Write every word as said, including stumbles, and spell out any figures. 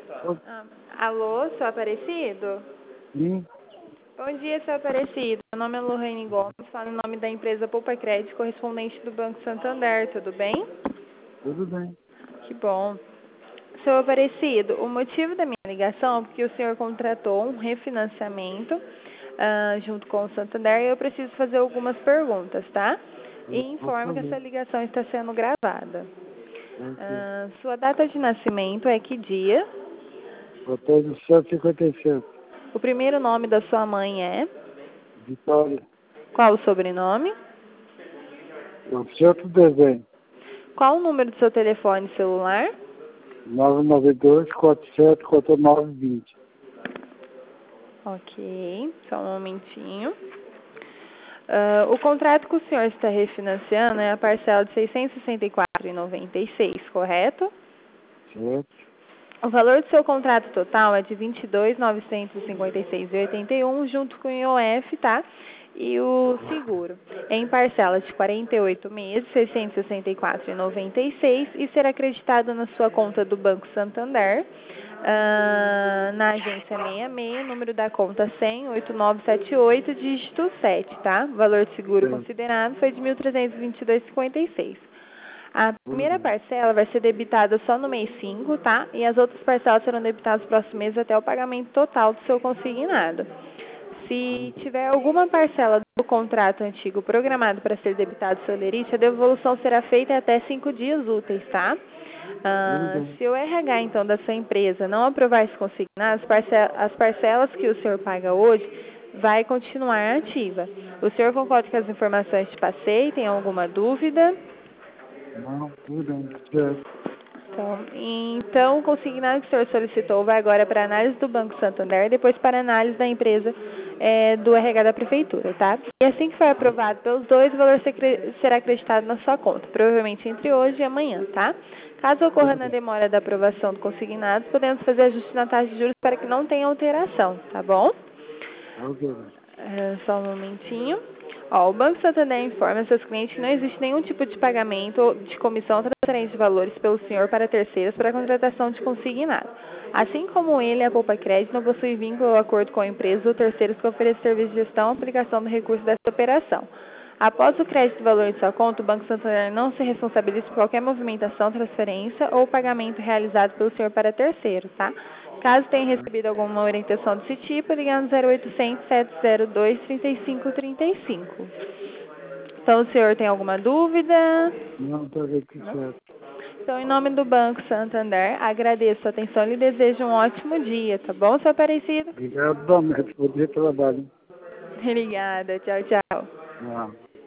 Ô, Ah, alô, seu Aparecido? sim, Bom dia, seu Aparecido. Meu nome é Lorraine Gomes, falo em nome da empresa Poupa Crédito, correspondente do Banco Santander, tudo bem? tudo bem. Que bom. Seu Aparecido, o motivo da minha ligação é porque o senhor contratou um refinanciamento ah, junto com o Santander e eu preciso fazer algumas perguntas, tá? E Vou informo que essa fazer. ligação está sendo gravada. Ok. Ah, sua data de nascimento é que dia? Hotel do cento e cinquenta e sete. O primeiro nome da sua mãe é? Vitória. Qual o sobrenome? É o centro desenho. Qual o número do seu telefone celular? nove nove dois, quatro sete quatro nove dois zero. Ok, só um momentinho. Ah, o contrato que o senhor está refinanciando é a parcela de seiscentos e sessenta e quatro reais e noventa e seis centavos, correto? Certo? O valor do seu contrato total é de vinte e dois mil novecentos e cinquenta e seis reais e oitenta e um centavos, junto com o I O F, tá? E o seguro, em parcela de quarenta e oito meses, seiscentos e sessenta e quatro reais e noventa e seis centavos, e será acreditado na sua conta do Banco Santander, ah, na agência sessenta e seis, número da conta cem, oito nove sete oito, dígito sete, tá? O valor de seguro Certo. considerado foi de mil trezentos e vinte e dois reais e cinquenta e seis centavos. A Tudo primeira bem. parcela vai ser debitada só no mês cinco, tá? E as outras parcelas serão debitadas no próximo mês até o pagamento total do seu consignado. Se tiver alguma parcela do contrato antigo programado para ser debitado seu lerite, a devolução será feita em até cinco dias úteis, tá? Tudo Ah, bem. se o R H, então, da sua empresa não aprovar esse consignado, as parcelas, as parcelas que o senhor paga hoje vai continuar ativa. O senhor concorda com as informações que te passei? Tem alguma dúvida? Não, tudo bem. Certo. Então, então, o consignado que o senhor solicitou vai agora para análise do Banco Santander e depois para análise da empresa é, do R H da Prefeitura, tá? E assim que for aprovado pelos dois, o valor se- será acreditado na sua conta, provavelmente entre hoje e amanhã, tá? Caso ocorra Tudo na bem. demora da aprovação do consignado, podemos fazer ajuste na taxa de juros para que não tenha alteração, tá bom? Ok. É, só um momentinho. Ó, o Banco Santander informa seus clientes que não existe nenhum tipo de pagamento ou de comissão ou transferência de valores pelo senhor para terceiros para a contratação de consignado. Assim como ele, a Poupa Crédito não possui vínculo ou acordo com a empresa ou terceiros que ofereçam serviço de gestão ou aplicação do recurso dessa operação. Após o crédito do valor em sua conta, o Banco Santander não se responsabiliza por qualquer movimentação, transferência ou pagamento realizado pelo senhor para terceiro, tá? Caso tenha recebido alguma orientação desse tipo, ligue no zero oitocentos, sete zero dois, três cinco três cinco. Então, o senhor tem alguma dúvida? Não, está tudo Não? certo. Então, em nome do Banco Santander, agradeço a atenção e lhe desejo um ótimo dia, tá bom, seu Aparecido? Obrigado, Domete. Bom dia de trabalho. Obrigada, tchau, tchau. Não.